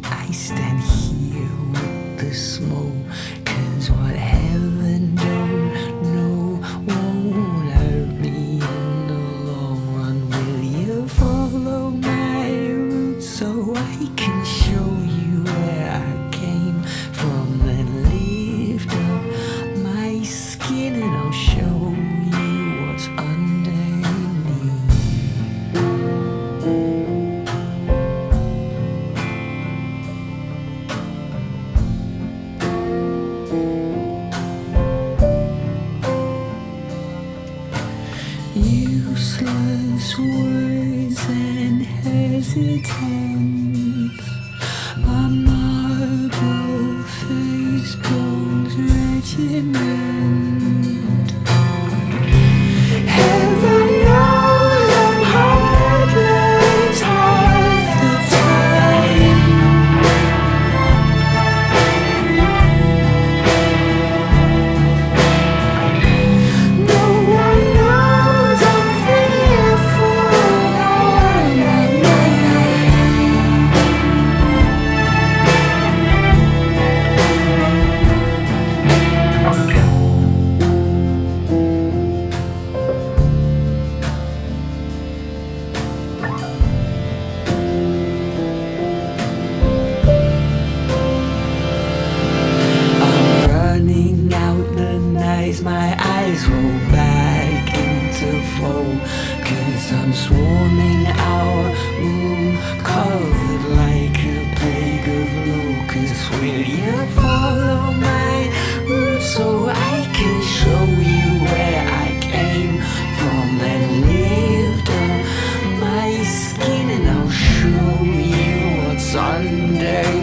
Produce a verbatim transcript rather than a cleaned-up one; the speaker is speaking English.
I stand here with the smoke, 'cause what heaven don't know won't hurt me in the long run. Will you follow my roots so I can show you where I came from, and lift up my skin and I'll show you what's underneath. Useless words and hesitance, my marble face bones regiment. Heaven knows I'm heartless half the time. No one knows I'm fearful all my running out the nights, my eyes roll back into flow, 'cause I'm swarming our room, covered like a plague of locusts. Will you follow my roots so I can show you where I came from, and lift up my skin and I'll show you what's under